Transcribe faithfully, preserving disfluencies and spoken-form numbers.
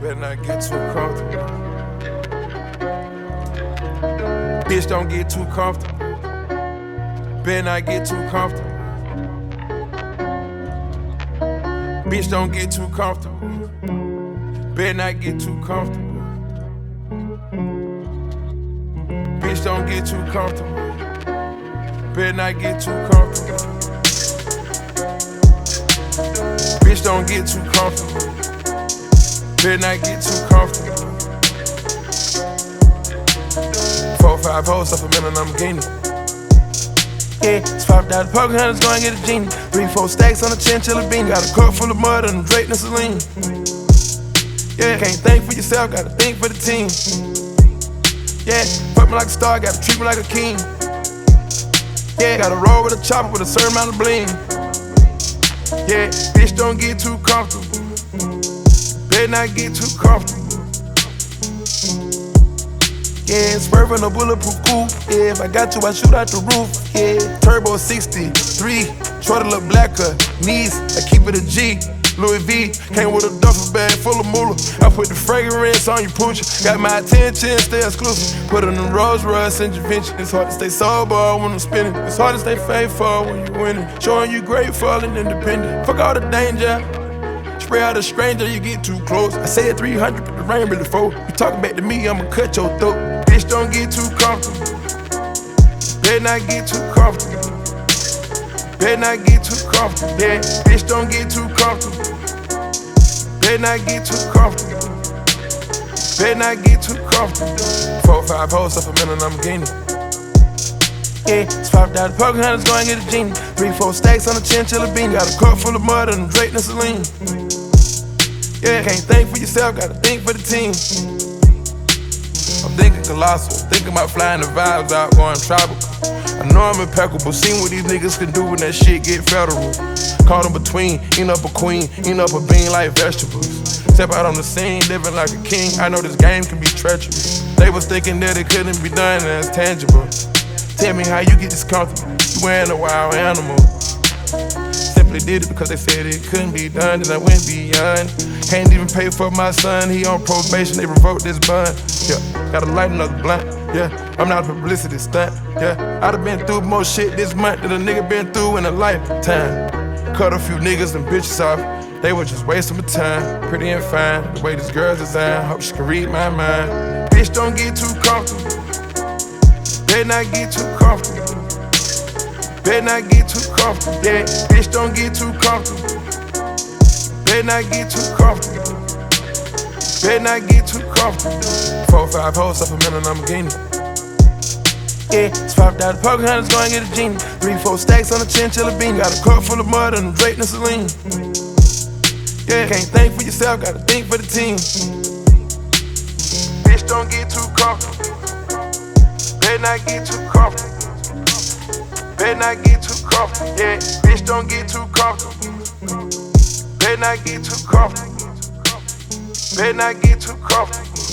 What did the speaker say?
better not get too comfortable. Bitch, don't get too comfortable. Better not get too comfortable. Bitch, don't get too comfortable. Better not get too comfortable. Bitch, don't get too comfortable. Better not get too comfortable. Bitch, don't get too comfortable. Better not get too comfortable. Four, five hoes off a million Lamborghini. Yeah, it's five thousand poker hunters going to get a genie. Three, four stacks on a chinchilla beanie. Got a cup full of mud and a Drake and Celine. Yeah, can't think for yourself, gotta think for the team. Yeah, fuck me like a star, gotta treat me like a king. Yeah, gotta roll with a chopper with a certain amount of bling. Yeah, bitch, don't get too comfortable. Better not get too comfortable. Yeah, swerving a bulletproof coupe. Yeah, if I got to, I shoot out the roof. Yeah, turbo sixty-three, shorty look blacker. Knees, I keep it a G. Louis V, came with a duffel bag full of moolah. I put the fragrance on your pooch. Got my attention, stay exclusive. Put on the Rolls Royce intervention. It's hard to stay sober when I'm spinning. It's hard to stay faithful when you winning. Showing you grateful and independent. Fuck all the danger. Spray out a stranger, you get too close. I said three hundred, but the rain really fold. You talking back to me, I'ma cut your throat. Bitch, don't get too comfortable. Better not get too comfortable. Better not get too comfortable. Yeah, bitch, don't get too comfortable. Better not get too comfortable. Better not get too comfortable. Four, five hoes off a million Lamborghini. Yeah, it's five thousand poker hunters going to get a genie. Three, four stacks on a chinchilla beanie. Got a cup full of mud and a Drake and Celine. Yeah, can't think for yourself, gotta think for the team. I'm thinking colossal, thinking about flying the vibes out, going tropical. I know I'm impeccable, seen what these niggas can do when that shit get federal. Caught in between, eating up a queen, eating up a bean like vegetables. Step out on the scene, living like a king. I know this game can be treacherous. They was thinking that it couldn't be done and it's tangible. Tell me how you get this comfortable, you wearing a wild animal. Simply did it because they said it couldn't be done, and I went beyond. Can't even pay for my son, he on probation, they revoked this bond. Yeah, gotta light another blunt, yeah, I'm not a publicity stunt, yeah. I done been through more shit this month than a nigga been through in a lifetime. Cut a few niggas and bitches off, they were just wasting my time. Pretty and fine, the way this girl's designed, hope she can read my mind. Bitch, don't get too comfortable. Better not get too comfortable. Better not get too comfortable. Yeah, bitch, don't get too comfortable. Better not get too comfortable. Better not get too comfortable. Four, five hoes off a million Lamborghini. Yeah, it's five thousand poker hunters going to get a genie. Three, four stacks on a chinchilla beanie. Got a cup full of mud and a Drake and Celine. Yeah, can't think for yourself, gotta think for the team. Bitch, don't get too comfortable. Better not get too comfortable. Better not get too comfortable. Yeah, bitch, don't get too comfortable. Better not get too comfortable. Better not get too comfortable.